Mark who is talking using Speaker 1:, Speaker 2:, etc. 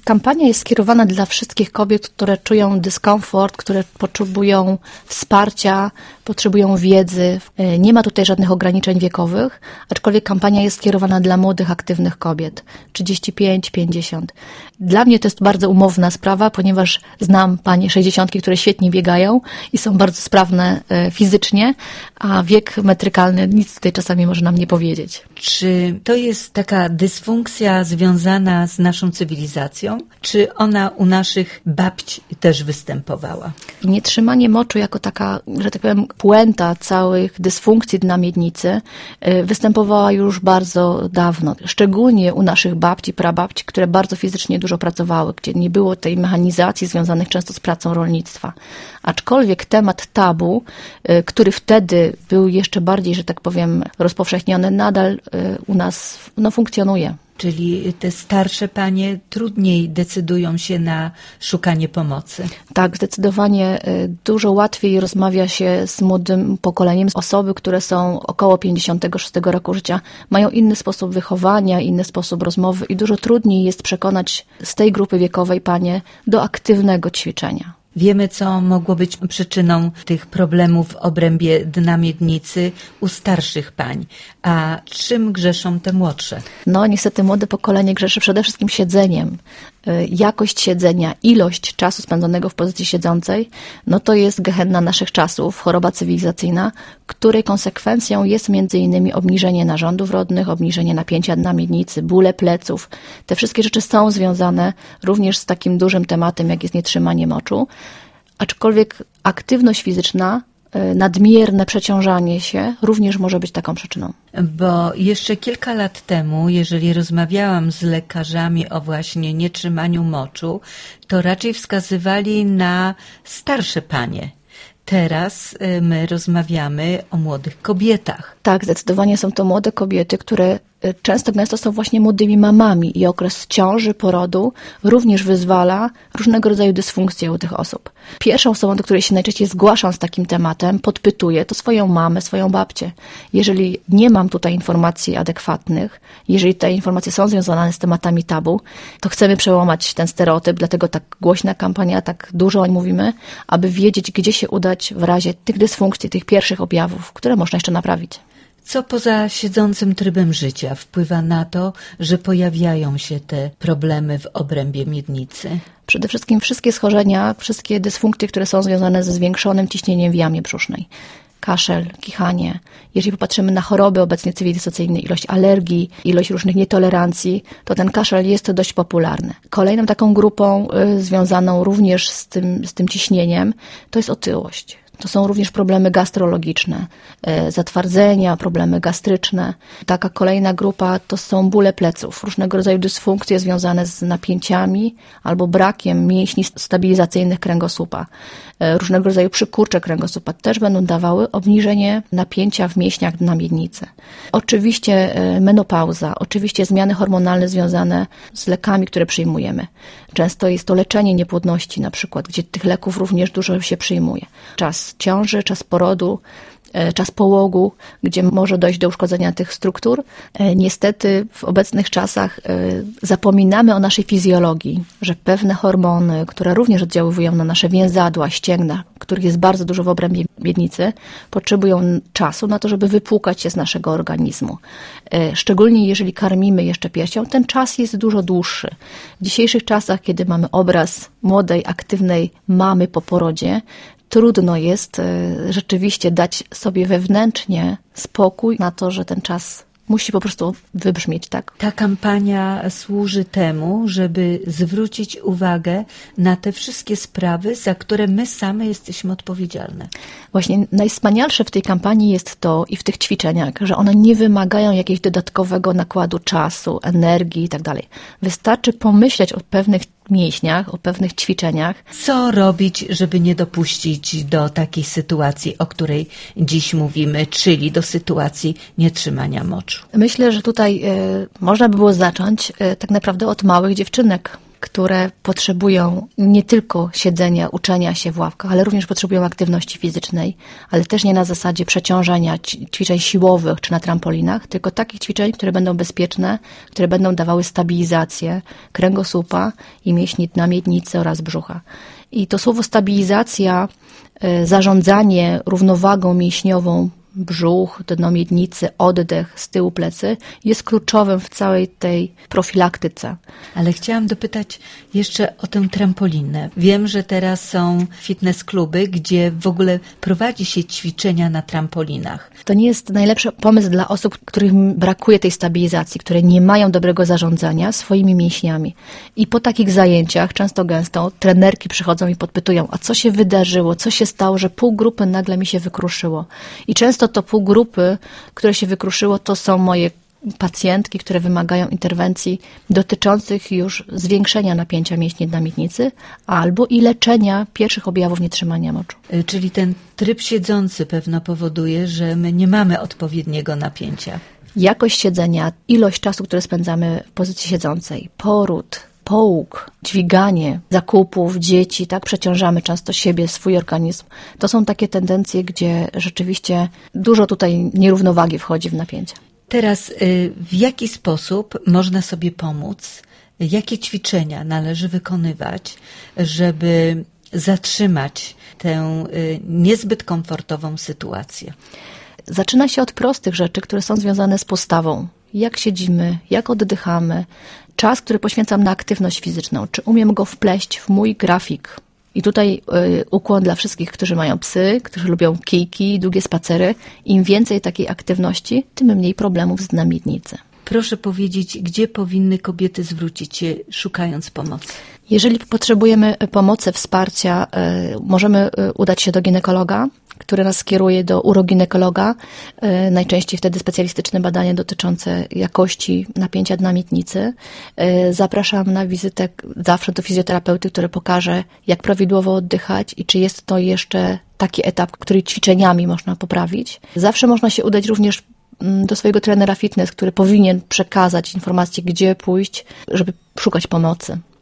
Speaker 1: Kampania jest skierowana dla wszystkich kobiet, które czują dyskomfort, które potrzebują wsparcia, potrzebują wiedzy. Nie ma tutaj żadnych ograniczeń wiekowych, aczkolwiek kampania jest skierowana dla młodych, aktywnych kobiet, 35-50. Dla mnie to jest bardzo umowna sprawa, ponieważ znam panie 60, które świetnie biegają i są bardzo sprawne fizycznie, a wiek metrykalny nic tutaj czasami może nam nie powiedzieć.
Speaker 2: Czy to jest taka dysfunkcja związana z naszą cywilizacją? Czy ona u naszych babci też występowała?
Speaker 1: Nietrzymanie moczu jako taka, że tak powiem, puenta całych dysfunkcji dna miednicy występowała już bardzo dawno. Szczególnie u naszych babci, prababci, które bardzo fizycznie dużo pracowały, gdzie nie było tej mechanizacji związanych często z pracą rolnictwa. Aczkolwiek temat tabu, który wtedy był jeszcze bardziej, że tak powiem, rozpowszechniony, nadal u nas funkcjonuje.
Speaker 2: Czyli te starsze panie trudniej decydują się na szukanie pomocy.
Speaker 1: Tak, zdecydowanie dużo łatwiej rozmawia się z młodym pokoleniem. Osoby, które są około 56 roku życia, mają inny sposób wychowania, inny sposób rozmowy i dużo trudniej jest przekonać z tej grupy wiekowej panie do aktywnego ćwiczenia.
Speaker 2: Wiemy, co mogło być przyczyną tych problemów w obrębie dna miednicy u starszych pań. A czym grzeszą te młodsze?
Speaker 1: No niestety młode pokolenie grzeszy przede wszystkim siedzeniem. Jakość siedzenia, ilość czasu spędzonego w pozycji siedzącej, no to jest gehenna naszych czasów, choroba cywilizacyjna, której konsekwencją jest m.in. obniżenie narządów rodnych, obniżenie napięcia dna miednicy, bóle pleców. Te wszystkie rzeczy są związane również z takim dużym tematem, jak jest nietrzymanie moczu. Aczkolwiek aktywność fizyczna, nadmierne przeciążanie się również może być taką przyczyną.
Speaker 2: Bo jeszcze kilka lat temu, jeżeli rozmawiałam z lekarzami o właśnie nietrzymaniu moczu, to raczej wskazywali na starsze panie. Teraz my rozmawiamy o młodych kobietach.
Speaker 1: Tak, zdecydowanie są to młode kobiety, które często są właśnie młodymi mamami i okres ciąży, porodu również wyzwala różnego rodzaju dysfunkcje u tych osób. Pierwszą osobą, do której się najczęściej zgłaszam z takim tematem, podpytuję, to swoją mamę, swoją babcię. Jeżeli nie mam tutaj informacji adekwatnych, jeżeli te informacje są związane z tematami tabu, to chcemy przełamać ten stereotyp, dlatego tak głośna kampania, tak dużo o nim mówimy, aby wiedzieć, gdzie się udać w razie tych dysfunkcji, tych pierwszych objawów, które można jeszcze naprawić.
Speaker 2: Co poza siedzącym trybem życia wpływa na to, że pojawiają się te problemy w obrębie miednicy?
Speaker 1: Przede wszystkim wszystkie schorzenia, wszystkie dysfunkcje, które są związane ze zwiększonym ciśnieniem w jamie brzusznej. Kaszel, kichanie. Jeżeli popatrzymy na choroby obecnie cywilizacyjne, ilość alergii, ilość różnych nietolerancji, to ten kaszel jest dość popularny. Kolejną taką grupą związaną również z tym ciśnieniem to jest otyłość. To są również problemy gastrologiczne, zatwardzenia, problemy gastryczne. Taka kolejna grupa to są bóle pleców, różnego rodzaju dysfunkcje związane z napięciami albo brakiem mięśni stabilizacyjnych kręgosłupa. Różnego rodzaju przykurcze kręgosłupa też będą dawały obniżenie napięcia w mięśniach dna miednicy. Oczywiście menopauza, oczywiście zmiany hormonalne związane z lekami, które przyjmujemy. Często jest to leczenie niepłodności na przykład, gdzie tych leków również dużo się przyjmuje. Czas ciąży, czas porodu, czas połogu, gdzie może dojść do uszkodzenia tych struktur. Niestety w obecnych czasach zapominamy o naszej fizjologii, że pewne hormony, które również oddziałują na nasze więzadła, ścięgna, których jest bardzo dużo w obrębie miednicy, potrzebują czasu na to, żeby wypłukać się z naszego organizmu. Szczególnie jeżeli karmimy jeszcze piersią, ten czas jest dużo dłuższy. W dzisiejszych czasach, kiedy mamy obraz młodej, aktywnej mamy po porodzie, trudno jest rzeczywiście dać sobie wewnętrznie spokój na to, że ten czas musi po prostu wybrzmieć, tak?
Speaker 2: Ta kampania służy temu, żeby zwrócić uwagę na te wszystkie sprawy, za które my same jesteśmy odpowiedzialne.
Speaker 1: Właśnie najwspanialsze w tej kampanii jest to i w tych ćwiczeniach, że one nie wymagają jakiegoś dodatkowego nakładu czasu, energii i tak dalej. Wystarczy pomyśleć o pewnych mięśniach, o pewnych ćwiczeniach.
Speaker 2: Co robić, żeby nie dopuścić do takiej sytuacji, o której dziś mówimy, czyli do sytuacji nietrzymania moczu?
Speaker 1: Myślę, że tutaj można by było zacząć tak naprawdę od małych dziewczynek. które potrzebują nie tylko siedzenia, uczenia się w ławkach, ale również potrzebują aktywności fizycznej, ale też nie na zasadzie przeciążania ćwiczeń siłowych czy na trampolinach, tylko takich ćwiczeń, które będą bezpieczne, które będą dawały stabilizację kręgosłupa i mięśni dna miednicy oraz brzucha. I to słowo stabilizacja, zarządzanie równowagą mięśniową, brzuch, dno miednicy, oddech, z tyłu plecy jest kluczowym w całej tej profilaktyce.
Speaker 2: Ale chciałam dopytać jeszcze o tę trampolinę. Wiem, że teraz są fitness kluby, gdzie w ogóle prowadzi się ćwiczenia na trampolinach.
Speaker 1: To nie jest najlepszy pomysł dla osób, którym brakuje tej stabilizacji, które nie mają dobrego zarządzania swoimi mięśniami. I po takich zajęciach, często gęsto, trenerki przychodzą i podpytują, a co się wydarzyło, co się stało, że pół grupy nagle mi się wykruszyło. I często to pół grupy, które się wykruszyło, to są moje pacjentki, które wymagają interwencji dotyczących już zwiększenia napięcia mięśni dna miednicy albo i leczenia pierwszych objawów nietrzymania moczu.
Speaker 2: Czyli ten tryb siedzący pewno powoduje, że my nie mamy odpowiedniego napięcia.
Speaker 1: Jakość siedzenia, ilość czasu, który spędzamy w pozycji siedzącej, poród, połóg, dźwiganie zakupów, dzieci, tak, przeciążamy często siebie, swój organizm. To są takie tendencje, gdzie rzeczywiście dużo tutaj nierównowagi wchodzi w napięcia.
Speaker 2: Teraz w jaki sposób można sobie pomóc? Jakie ćwiczenia należy wykonywać, żeby zatrzymać tę niezbyt komfortową sytuację?
Speaker 1: Zaczyna się od prostych rzeczy, które są związane z postawą. Jak siedzimy, jak oddychamy, czas, który poświęcam na aktywność fizyczną, czy umiem go wpleść w mój grafik. I tutaj ukłon dla wszystkich, którzy mają psy, którzy lubią kijki, długie spacery. Im więcej takiej aktywności, tym mniej problemów z dnem miednicy.
Speaker 2: Proszę powiedzieć, gdzie powinny kobiety zwrócić się, szukając pomocy?
Speaker 1: Jeżeli potrzebujemy pomocy, wsparcia, możemy udać się do ginekologa, który nas skieruje do uroginekologa. Najczęściej wtedy specjalistyczne badanie dotyczące jakości napięcia dna miednicy. Zapraszam na wizytę zawsze do fizjoterapeuty, który pokaże, jak prawidłowo oddychać i czy jest to jeszcze taki etap, który ćwiczeniami można poprawić. Zawsze można się udać również do swojego trenera fitness, który powinien przekazać informacje, gdzie pójść, żeby szukać pomocy.